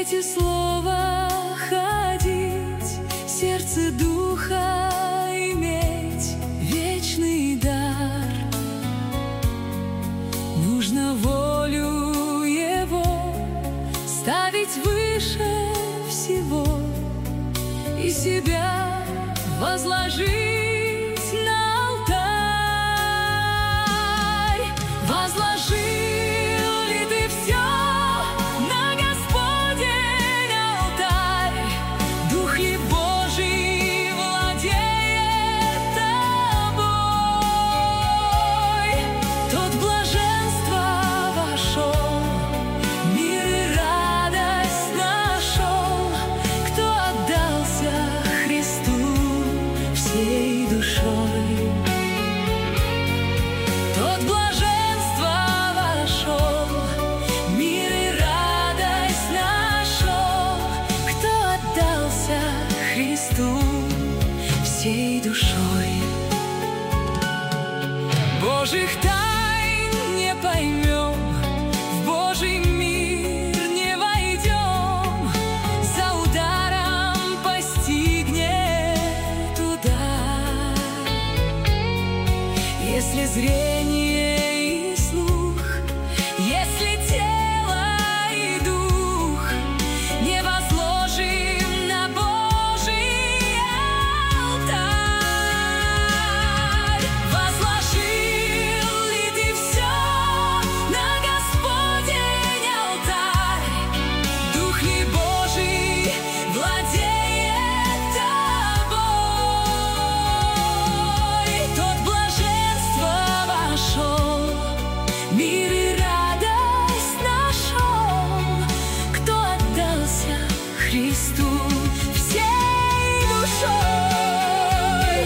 свете слова ходить, в сердце духа иметь вечный дар. Нужно волю его ставить выше всего и себя возложить на алтарь. Возложил ли ты все на Господень алтарь? Дух ли Божий владеет тобой? Тот в блаженство вошел, мир и радость нашел, кто отдался Христу всей душой. Тот в блаженство вошел, мир и радость нашел, кто отдался Христу всей душой. Божьих тайн не поймем, в Божий мир не войдем, за ударом постигнет удар. Если зрение и слух, если тело и дух не возложим на Божий алтарь. Возложил ли ты все на Господень алтарь? Дух ли Божий владеет тобой? Тот в блаженство вошел, мир и радость нашел, кто отдался Христу всей душой.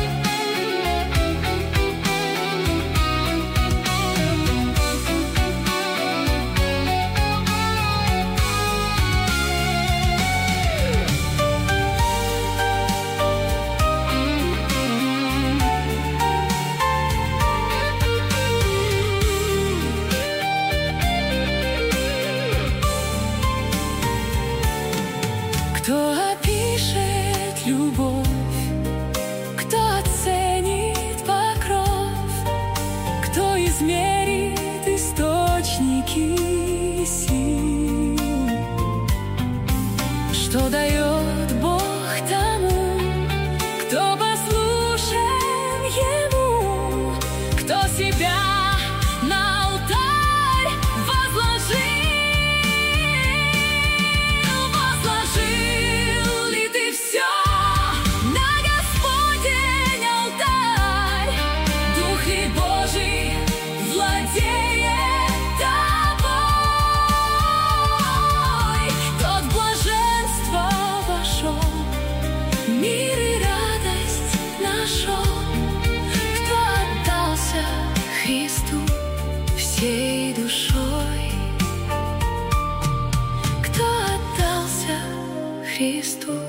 Кто опишет любовь, кто оценит покров, кто измерит источники сил, что дает Бог тому, кто послушен Ему, кто себя на алтарь возложил. Возложил ли ты все на Господень алтарь? Дух ли Божий владеет тобой? Тот в блаженство вошел, мир и радость нашел, кто отдался Христу всей душой, кто отдался Христу